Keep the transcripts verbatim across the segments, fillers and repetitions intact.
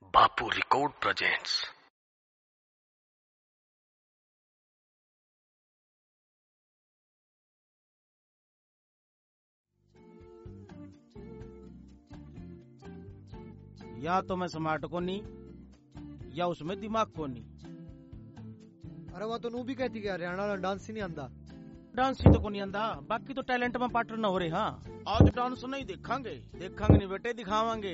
बापू record presents. या तो मैं स्मार्ट को नहीं या उसमें दिमाग को नहीं। अरे वो तो नू भी कहती है हरियाणा वाला डांस ही नहीं आंदा। डांस ही तो को नहीं आंदा, बाकी तो टैलेंट में पार्टनर न हो रहे। हाँ आज डांस नहीं दिखांगे, देखांगे नहीं बेटे, दिखावांगे।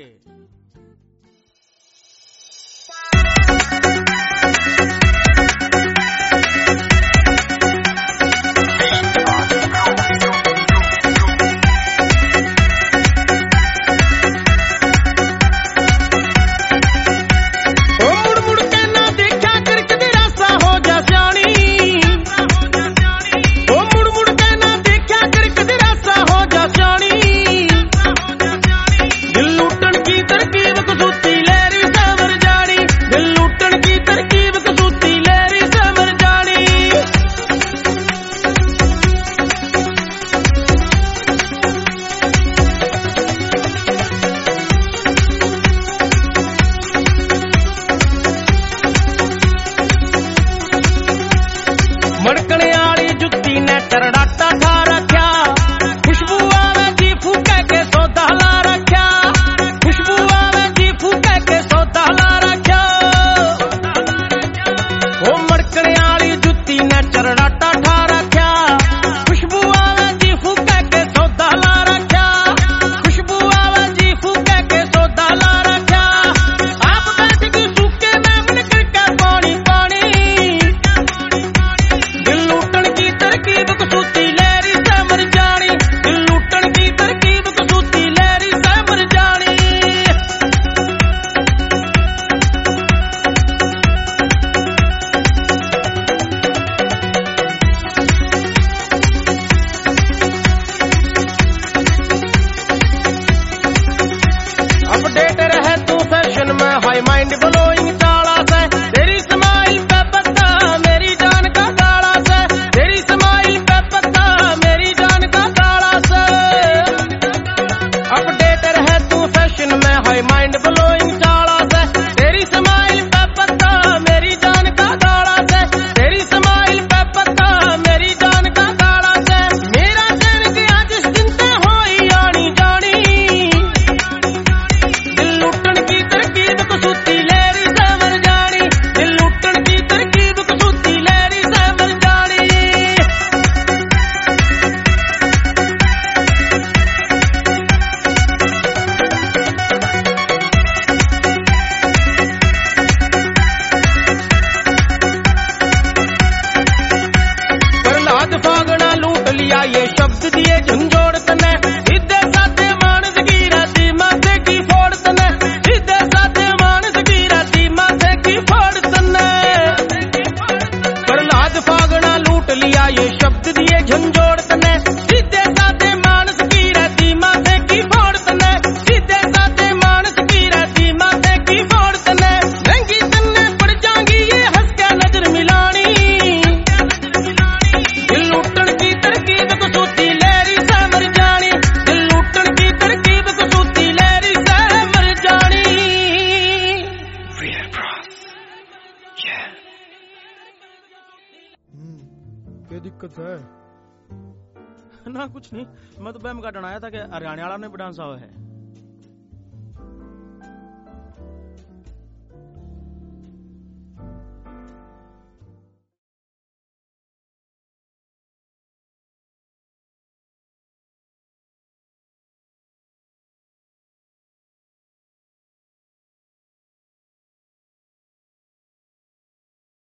दिक्कत है ना कुछ नहीं, मैं तो बैम का डराया था कि हरियाणा वाला ने भी डांस आवा है।